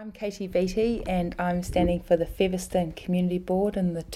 I'm Katie Beattie and I'm standing for the Featherston Community Board in the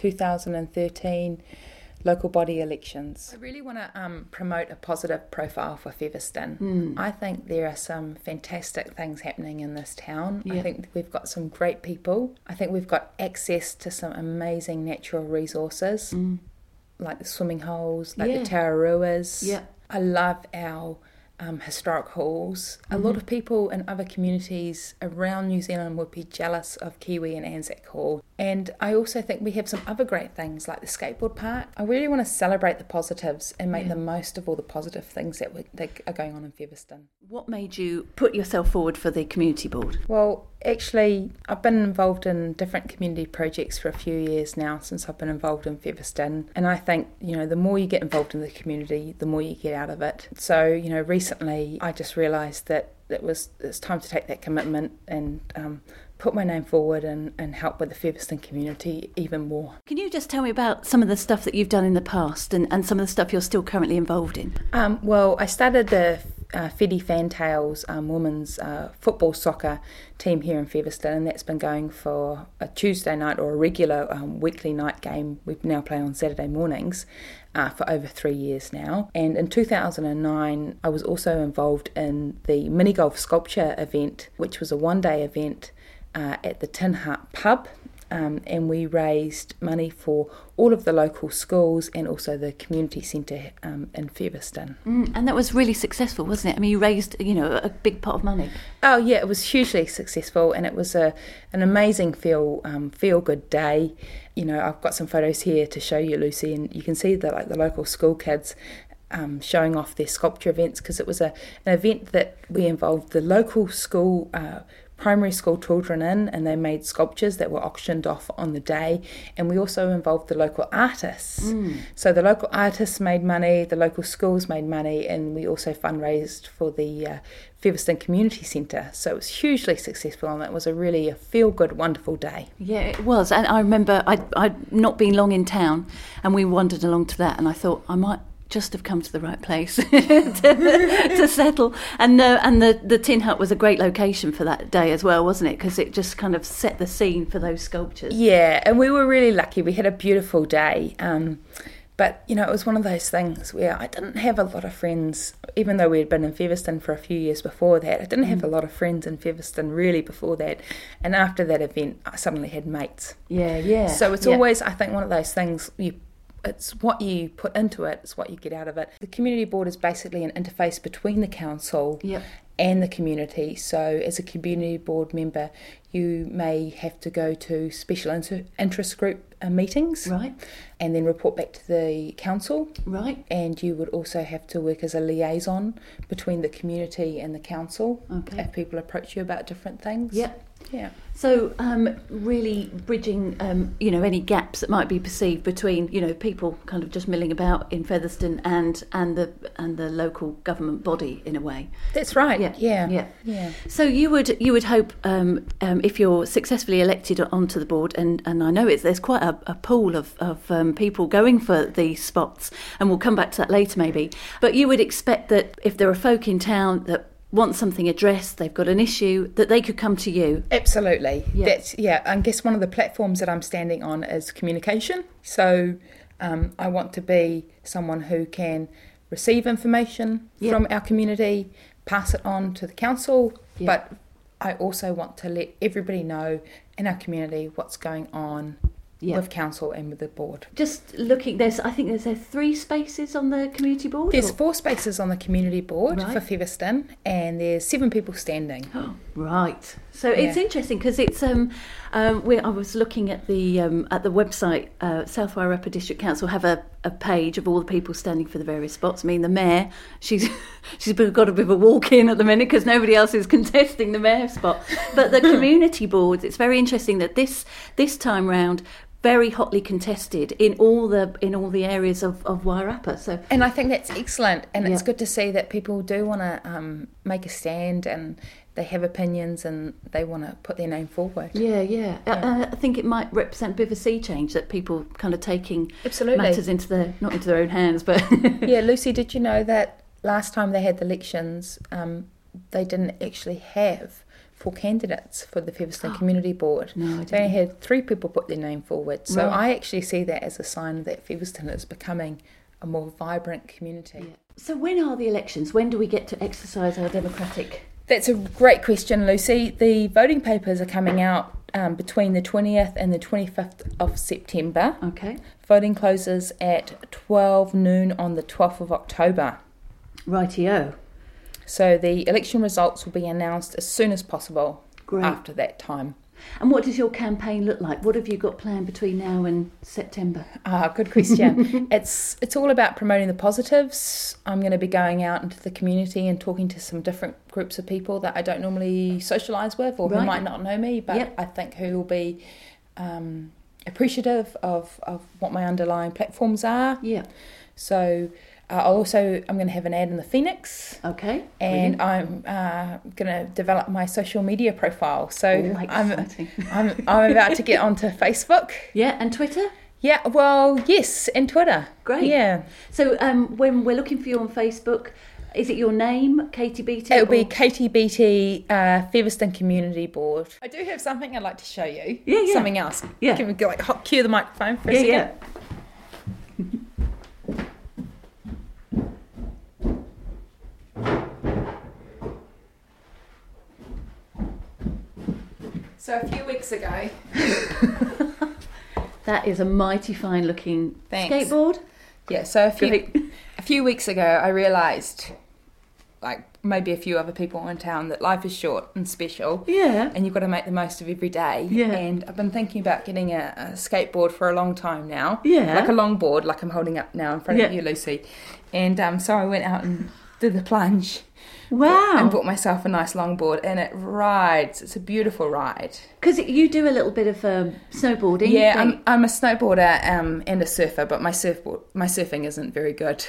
2013 local body elections. I really want to promote a positive profile for Featherston. I think there are some fantastic things happening in this town. I think we've got some great people. I think we've got access to some amazing natural resources, like the swimming holes, like the Tararuas. I love our historic halls. A lot of people in other communities around New Zealand would be jealous of Kiwi and Anzac Hall. And I also think we have some other great things like the skateboard park. I really want to celebrate the positives and make the most of all the positive things that are going on in Featherston. What made you put yourself forward for the community board? Well, actually, I've been involved in different community projects for a few years now since I've been involved in Featherston. And I think, the more you get involved in the community, the more you get out of it. So, recently I just realised that it's time to take that commitment and put my name forward and help with the Featherston community even more. Can you just tell me about some of the stuff that you've done in the past and some of the stuff you're still currently involved in? Well, I started the Whiti Fantails women's football soccer team here in Featherston, and that's been going for a Tuesday night or a regular weekly night game. We now play on Saturday mornings for over 3 years now. And in 2009 I was also involved in the mini golf sculpture event, which was a one-day event at the Tin Hut pub. And we raised money for all of the local schools and also the community centre in Featherston. And that was really successful, wasn't it? I mean, you raised, a big pot of money. Oh yeah, it was hugely successful, and it was an amazing feel-good day. I've got some photos here to show you, Lucy, and you can see the local school kids showing off their sculpture events, because it was an event that we involved the local school primary school children in, and they made sculptures that were auctioned off on the day. And we also involved the local artists. So the local artists made money, the local schools made money, and we also fundraised for the Featherston Community Centre. So it was hugely successful, and it was a feel-good, wonderful day. Yeah, it was. And I remember I'd not been long in town, and we wandered along to that, and I thought I might just have come to the right place to settle. And the Tin Hut was a great location for that day as well, wasn't it? Because it just kind of set the scene for those sculptures. Yeah, and we were really lucky. We had a beautiful day. But, it was one of those things where I didn't have a lot of friends, even though we had been in Featherston for a few years before that. I didn't have a lot of friends in Featherston really before that. And after that event, I suddenly had mates. Yeah. So it's always, I think, one of those things it's what you put into it, it's what you get out of it. The community board is basically an interface between the council and the community. So as a community board member, you may have to go to special interest group meetings, and then report back to the council. And you would also have to work as a liaison between the community and the council if people approach you about different things. Yeah. So really bridging, any gaps that might be perceived between, people kind of just milling about in Featherston and the local government body in a way. That's right. Yeah. So you would hope if you're successfully elected onto the board, and I know there's quite a pool of people going for these spots, and we'll come back to that later maybe. But you would expect that if there are folk in town that want something addressed, they've got an issue, that they could come to you. Absolutely. I guess one of the platforms that I'm standing on is communication. So I want to be someone who can receive information from our community, pass it on to the council, but I also want to let everybody know in our community what's going on with council and with the board. Just looking, I think there's 3 spaces on the community board? There's 4 spaces on the community board for Featherston, and there's 7 people standing. Oh, right. So it's interesting because it's I was looking at the website. South Wairarapa District Council have a page of all the people standing for the various spots. I mean, the mayor, she's got a bit of a walk in at the minute because nobody else is contesting the mayor spot. But the community boards, it's very interesting that this time round, very hotly contested in all the areas of Wairarapa. So, and I think that's excellent, and it's good to see that people do want to make a stand, and they have opinions and they want to put their name forward. I think it might represent a bit of a sea change, that people kind of taking matters not into their own hands, but Lucy, did you know that last time they had the elections, they didn't actually have for candidates for the Featherston Community Board. No, I didn't. They had 3 people put their name forward. So Right. I actually see that as a sign that Featherston is becoming a more vibrant community. Yeah. So when are the elections? When do we get to exercise our democratic? That's a great question, Lucy. The voting papers are coming out between the 20th and the 25th of September. Okay. Voting closes at 12 noon on the 12th of October. Rightio. So the election results will be announced as soon as possible Great. after that time. And what does your campaign look like? What have you got planned between now and September? Good question. It's all about promoting the positives. I'm going to be going out into the community and talking to some different groups of people that I don't normally socialise with or who Right. might not know me, but Yep. I think who will be appreciative of what my underlying platforms are. Yeah. So I'm going to have an ad in the Phoenix. Okay. And Brilliant. I'm going to develop my social media profile. So Oh, I'm exciting. I'm about to get onto Facebook. Yeah, and Twitter? Yeah, well, yes, and Twitter. Great. Yeah. So when we're looking for you on Facebook, is it your name, Katie Beattie? It'll be or- Katie Beattie, Featherston Community Board. I do have something I'd like to show you. Yeah. Something else. Yeah. Can we go cue the microphone for a Yeah, second? yeah. So a few weeks ago, That is a mighty fine looking Thanks. skateboard. yeah, so Great. a few weeks ago, I realised, like maybe a few other people in town, that life is short and special. Yeah. And you've got to make the most of every day. Yeah. And I've been thinking about getting a skateboard for a long time now. Yeah. Like a longboard, like I'm holding up now in front of Yeah. you, Lucy. And so I went out and did the plunge Wow. and bought myself a nice longboard, and it rides. It's a beautiful ride. Because you do a little bit of snowboarding. Yeah, don't I'm a snowboarder and a surfer, but my surfing isn't very good.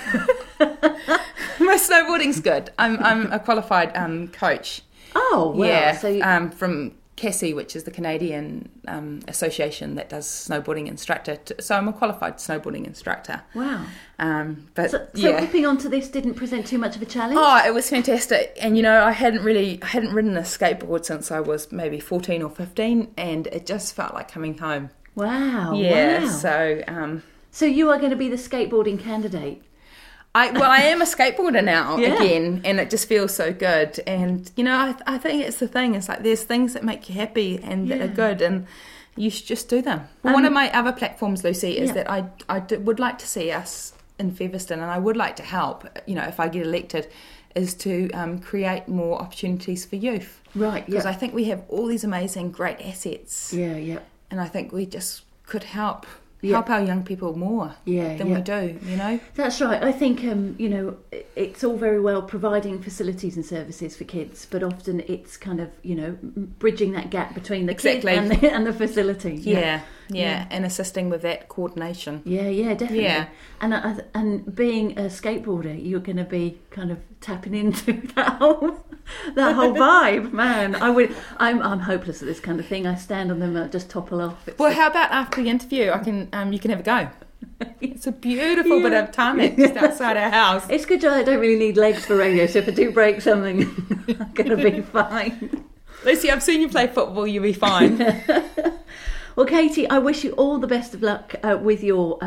My snowboarding's good. I'm a qualified coach. Oh, well. Yeah, So from CASI, which is the Canadian association that does snowboarding instructor. So I'm a qualified snowboarding instructor. wow. But So yeah. whipping onto this didn't present too much of a challenge? Oh, it was fantastic. And, you know, I hadn't ridden a skateboard since I was maybe 14 or 15, and it just felt like coming home. Wow. Yeah, Wow. so... So you are going to be the skateboarding candidate. I am a skateboarder now Yeah. again, and it just feels so good. And, you know, I think it's the thing. It's like there's things that make you happy and that are good, and you should just do them. Well, one of my other platforms, Lucy, is Yeah. that I would like to see us in Featherston, and I would like to help, you know, if I get elected, is to create more opportunities for youth. Right, Because yeah. I think we have all these amazing, great assets, Yeah, yeah. and I think we just could help Yeah. our young people more Yeah, than yeah. we do, you know? That's right. I think, you know, it's all very well providing facilities and services for kids, but often it's kind of, you know, bridging that gap between the Exactly. kid and the facility. Yeah, Yeah. and assisting with that coordination. Yeah, yeah, definitely. Yeah. And being a skateboarder, you're going to be kind of tapping into that whole vibe, man. I'm hopeless at this kind of thing. I stand on them and just topple off. It's Well, how about after the interview, you can have a go. It's a beautiful bit of tarmac just outside our house. It's good job I don't really need legs for radio, so if I do break something, I'm going to be fine. Lucy, I've seen you play football. You'll be fine. Well, Katie, I wish you all the best of luck with your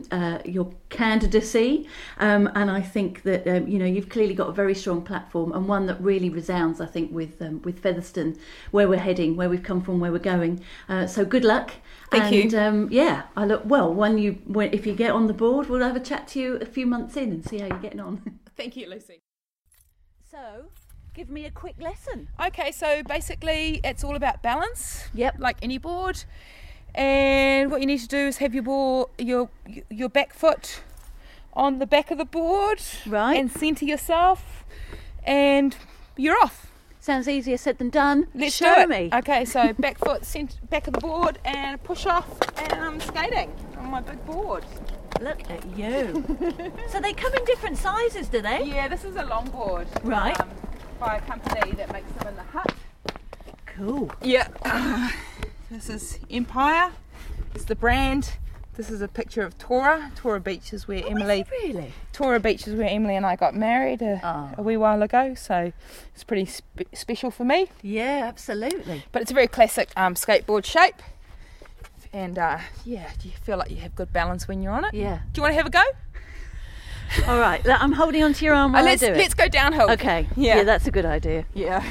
candidacy, and I think that you know, you've clearly got a very strong platform and one that really resounds, I think, with Featherston, where we're heading, where we've come from, where we're going. So good luck. Thank you. Yeah, I look well. If you get on the board, we'll have a chat to you a few months in and see how you're getting on. Thank you, Lucy. So, give me a quick lesson. Okay, so basically it's all about balance. Yep. Like any board. And what you need to do is have your back foot on the back of the board. Right. And centre yourself. And you're off. Sounds easier said than done. Let's Show do it. me. Okay, so back foot, back of the board, and push off, and I'm skating on my big board. Look at you. So they come in different sizes, do they? Yeah, this is a longboard. Right. By a company that makes them in the hut. Cool. Yeah. This is Empire. It's the brand. This is a picture of Tora. Tora Beach is where Emily. Really? Tora Beach is where Emily and I got married a wee while ago, so it's pretty special for me. Yeah, absolutely. But it's a very classic skateboard shape, and do you feel like you have good balance when you're on it? Yeah. Do you want to have a go? All right, I'm holding onto your arm while I do it. Let's go downhill. Okay. Yeah, that's a good idea. Yeah.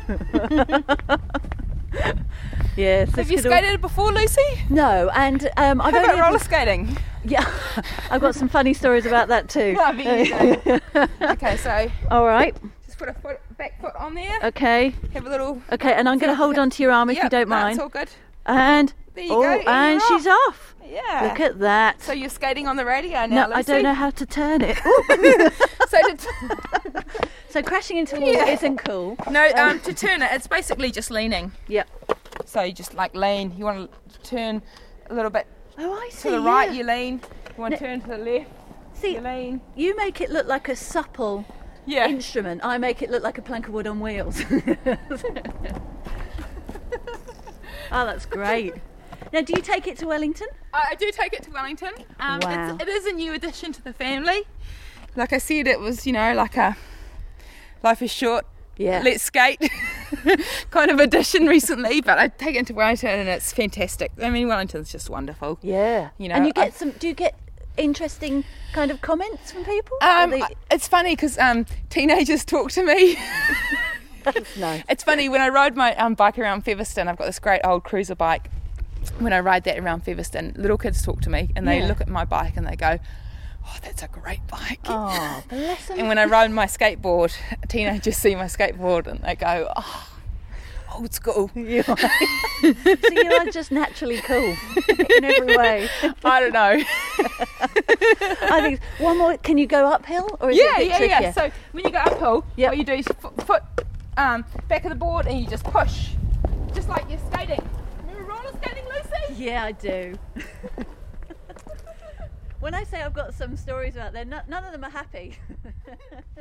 Yes. Have you skated before, Lucy? No, and I've How about roller skating? Yeah, I've got some funny stories about that too. I bet you do. Okay, so all right. Just put a back foot on there. Okay. Have a little. Okay, and I'm going to hold on to your arm if you don't mind. That's all good. And there you go. And she's off. Yeah. Look at that. So you're skating on the radio now, No, Lucy? I don't know how to turn it. So crashing into the wall isn't cool. No, to turn it, it's basically just leaning. Yep. So you just like lean. You want to turn a little bit to the right, you lean. You want to turn to the left, you lean. You make it look like a supple instrument. I make it look like a plank of wood on wheels. Oh, that's great. Now, do you take it to Wellington? I do take it to Wellington. Wow. It is a new addition to the family. Like I said, it was, like a life is short, let's skate kind of addition recently, but I take it to Wellington and it's fantastic. I mean, Wellington's just wonderful. Yeah. And you get do you get interesting kind of comments from people? It's funny because teenagers talk to me. That's nice. It's funny, when I ride my bike around Featherston, I've got this great old cruiser bike. When I ride that around Featherston, little kids talk to me and they look at my bike and they go, oh, that's a great bike. Oh, bless them. And when I ride my skateboard, teenagers see my skateboard and they go, oh, old school. So you are just naturally cool in every way. I don't know. I think one more. Can you go uphill or is it a bit trickier? Yeah. So when you go uphill, what you do is foot back of the board and you just push, just like you're skating. Remember roller skating, Lucy? Yeah, I do. When I say I've got some stories about there, none of them are happy.